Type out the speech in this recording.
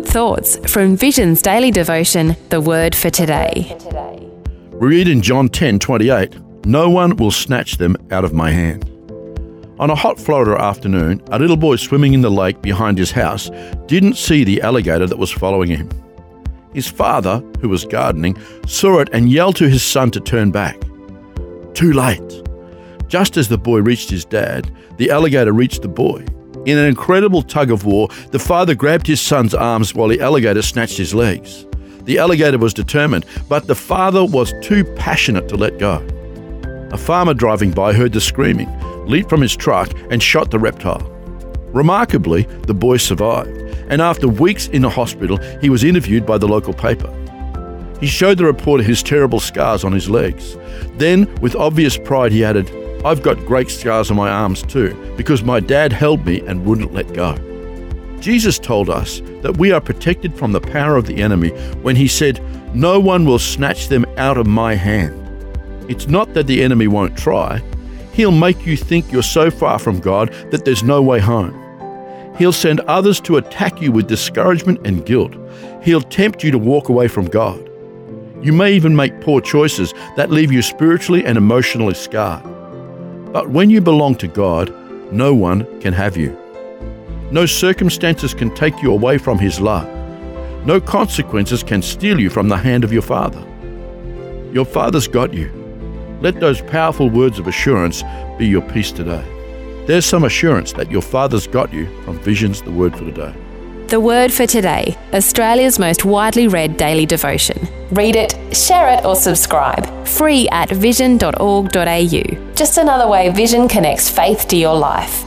good thoughts from Vision's daily devotion, The Word for Today. We read in John 10:28, "No one will snatch them out of my hand." On a hot Florida afternoon, a little boy swimming in the lake behind his house didn't see the alligator that was following him. His father, who was gardening, saw it and yelled to his son to turn back. Too late. Just as the boy reached his dad, the alligator reached the boy. In an incredible tug of war, the father grabbed his son's arms while the alligator snatched his legs. The alligator was determined, but the father was too passionate to let go. A farmer driving by heard the screaming, leaped from his truck and shot the reptile. Remarkably, the boy survived, and after weeks in a hospital, he was interviewed by the local paper. He showed the reporter his terrible scars on his legs. Then, with obvious pride, he added, "I've got great scars on my arms too, because my dad held me and wouldn't let go." Jesus told us that we are protected from the power of the enemy when he said, "No one will snatch them out of my hand." It's not that the enemy won't try. He'll make you think you're so far from God that there's no way home. He'll send others to attack you with discouragement and guilt. He'll tempt you to walk away from God. You may even make poor choices that leave you spiritually and emotionally scarred. But when you belong to God, no one can have you. No circumstances can take you away from His love. No consequences can steal you from the hand of your Father. Your Father's got you. Let those powerful words of assurance be your peace today. There's some assurance that your Father's got you from Vision's The Word for Today. The Word for Today, Australia's most widely read daily devotion. Read it, share it or subscribe. Free at vision.org.au. Just another way Vision connects faith to your life.